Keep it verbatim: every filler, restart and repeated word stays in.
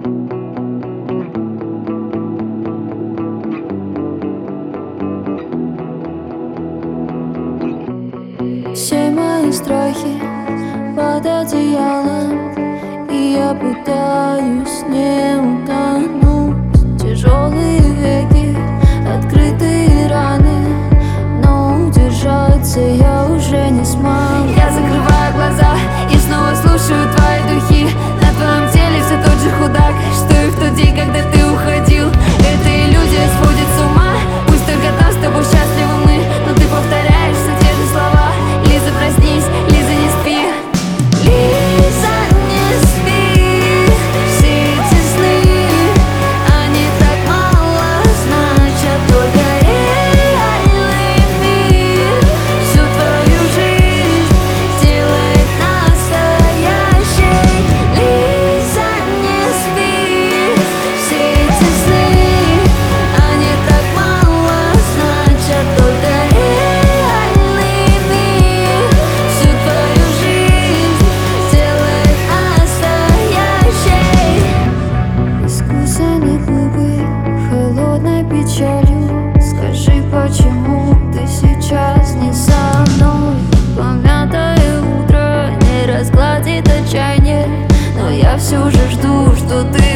Все мои страхи под одеялом, и я пытаюсь не утонуть. Тяжелые веки, открытые раны, но удержаться я уже не смогу. Я закрываю глаза и снова слушаю твои духи. На твоем теле все тот же худак, что и в тот день, когда ты уходил. Эта иллюзия сводит с ума. Пусть только там с тобой счастливы мы, но ты повторяешь все те же слова. Лиза, проснись, Лиза, не спи. Лиза, не спи. Все эти сны, они так мало значат. Только реальный мир всю твою жизнь делает настоящей. Лиза, не спи. Все эти сны, они так мало значат. Только реальный мир всю твою жизнь делает настоящей. Искусаны губы холодной печалью. Скажи, почему ты сейчас не со мной? Помятое утро не разгладит отчаяние, но я все же жду, что ты